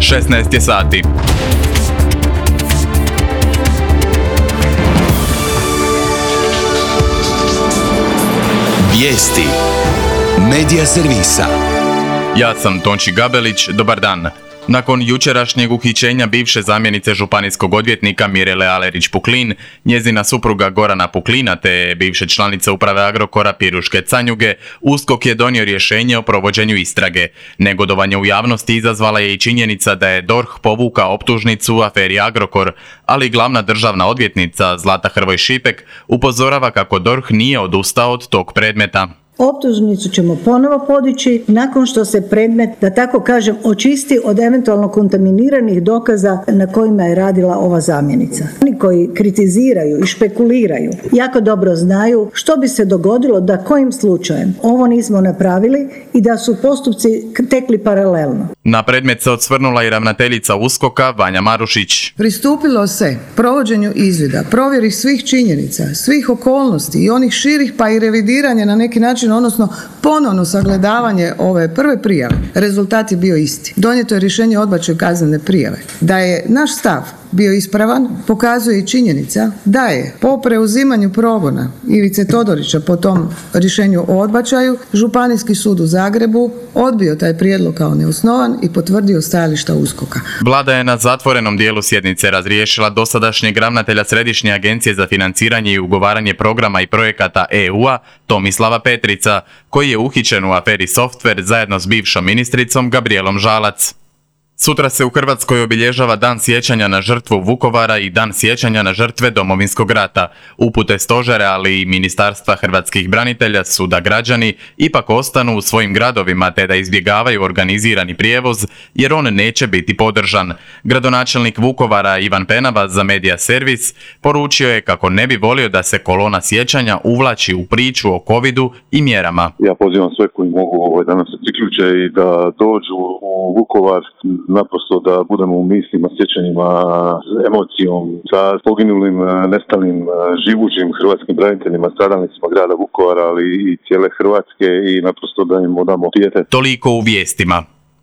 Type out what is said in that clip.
16 je sati. Vijesti Medija servisa. Ja sam Tonči Gabelić, dobar dan. Nakon jučerašnjeg uhićenja bivše zamjenice županijskog odvjetnika Mirele Alerić-Puklin, njezina supruga Gorana Puklina te bivše članice uprave Agrokora Piruške Canjuge, USKOK je donio rješenje o provođenju istrage. Negodovanje u javnosti izazvala je i činjenica da je DORH povukao optužnicu u aferi Agrokor, ali glavna državna odvjetnica Zlata Hrvoj Šipek upozorava kako DORH nije odustao od tog predmeta. Optužnicu ćemo ponovo podići nakon što se predmet, da tako kažem, očisti od eventualno kontaminiranih dokaza na kojima je radila ova zamjenica. Oni koji kritiziraju i špekuliraju jako dobro znaju što bi se dogodilo da kojim slučajem ovo nismo napravili i da su postupci tekli paralelno. Na predmet se osvrnula i ravnateljica USKOK-a Vanja Marušić. Pristupilo se provođenju izvida, provjeri svih činjenica, svih okolnosti i onih širih pa i revidiranje na neki način, odnosno ponovno sagledavanje ove prve prijave. Rezultat je bio isti. Donijeto je rješenje o odbačaju kaznene prijave. Da je naš stav bio ispravan, pokazuje i činjenica da je po preuzimanju progona Ivice Todorića po tom rješenju o odbačaju Županijski sud u Zagrebu odbio taj prijedlog kao neosnovan i potvrdio stajališta USKOK-a. Vlada je na zatvorenom dijelu sjednice razriješila dosadašnjeg ravnatelja Središnje agencije za financiranje i ugovaranje programa i projekata EU-a Tomislava Petrica, koji je uhićen u aferi Software zajedno s bivšom ministricom Gabrijelom Žalac. Sutra se u Hrvatskoj obilježava Dan sjećanja na žrtvu Vukovara i Dan sjećanja na žrtve Domovinskog rata. Upute stožera, ali i Ministarstva hrvatskih branitelja su da građani ipak ostanu u svojim gradovima te da izbjegavaju organizirani prijevoz jer on neće biti podržan. Gradonačelnik Vukovara Ivan Penava za Medija servis poručio je kako ne bi volio da se kolona sjećanja uvlači u priču o covidu i mjerama. Ja pozivam sve koji mogu danas se priključe i da dođu u Vukovar, naprosto da budemo u mislima, sjećanjima, emocijom sa poginulim, nestalim, živućim hrvatskim braniteljima, stradalnicima grada Vukovara, ali i cijele Hrvatske i naprosto da im odamo pijetet. Toliko u vijestima.